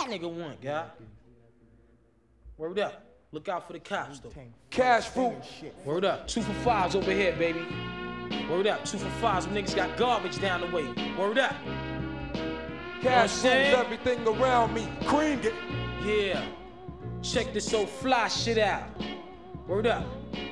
nigga want, guy. Word up. Look out for the cops, though. Cash fruit. Word up. 2 for 5s over here, baby. Word up. 2 for 5s. Them niggas got garbage down the way. Word up. Cash fruit is everything around me. Cream it. Yeah. Check this old fly shit out. Word up.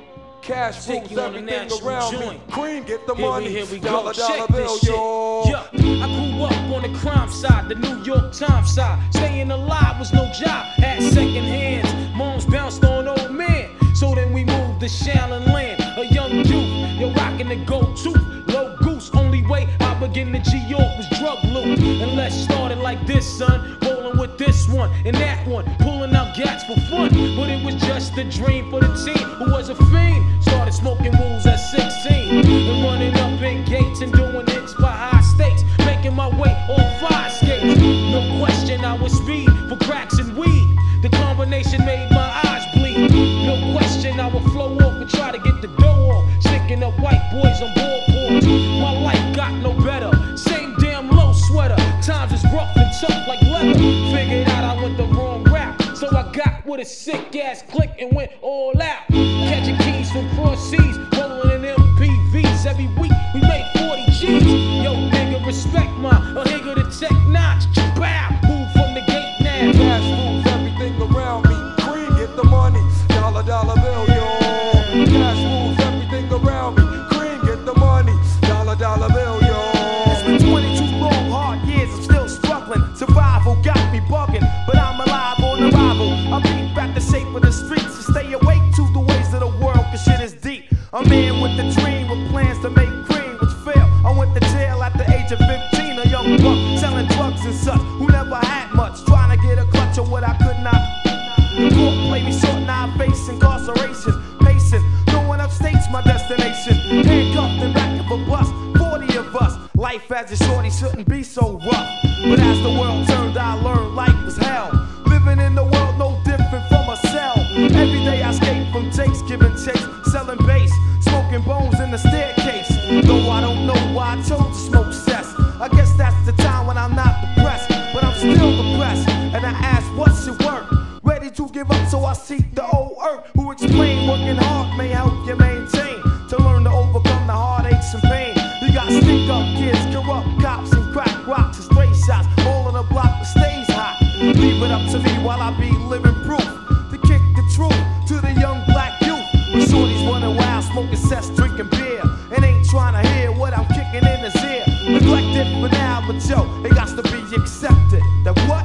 Cash fruit is everything around me. Cream, get the money. Here we go. Dollar Check bill, this shit. yo. Yeah. I grew up on the crime side, the New York Times side. Staying alive was no job. Had second hands. Moms bounced on old men. So then we moved to Shaolin Land. A young youth, yo, rocking the gold tooth. Low goose, only way I begin to G-York was drug loot. And let's start it like this, son. Rolling with this one and that one. Pulling out gats for fun. But it was just a dream for the teen who was a fiend. Started smoking wools at 16. And running up in gates and doing hits by high stakes. Making my way on 5 skates. No question I was speed for cracks and weed. The combination made my eyes bleed. No question I would flow off and try to get the dough off. Sticking up white boys on board ports. My life got no better. Same damn low sweater. Times is rough and tough like leather. Figured out I went the wrong route. So I got with a sick ass click and went all out. Catching keys from cross seas. Rolling in MPVs. Every week we made 40 G's. Yo, nigga, respect my a nigga to tech notch. Bow. Move from the gate now. Cash fruit is everything around me. Cream, get the money. Dollar bill, yo. Cash fruit is everything around me. Cream, get the money. Dollar bill, yo. It's been 22 long, hard years, I'm still struggling. Survival got me bugging, but I'm alive on arrival. I beat back the shape of the streets to stay awake to the ways of the world, cause shit is deep. A man with a dream, with plans to make cream, which failed. I went to jail at the age of 15, a young buck selling drugs and such, who never had much, trying to get a clutch of what I could not. The court played me short, now I face incarceration. Pacing, going upstate's my destination. Handcuffed in back of a bus, 40 of us. Life as a shorty shouldn't be so rough. But as the world turned, I learned life was hell. Living in the world no different from a cell. Every day I escape from jakes, giving chase, selling bass, smoking bones in the staircase. Though I don't know why I chose to smoke cess. I guess that's the time when I'm not depressed, but I'm still depressed. And I ask, what's your work? Ready to give up, so I seek the old earth who explain working hard may help you maintain. To learn to overcome the heartaches and pain. You got stick up kids, corrupt cops, and crack rocks and stray shots. All in a block that stays hot. Leave it up to me while I be living proof. To kick the truth to the young black youth. When shorties running wild, smoking cess, drinking beer. And ain't trying to hear what I'm kicking in his ear. Neglected for now, but yo, it got to be accepted. That what?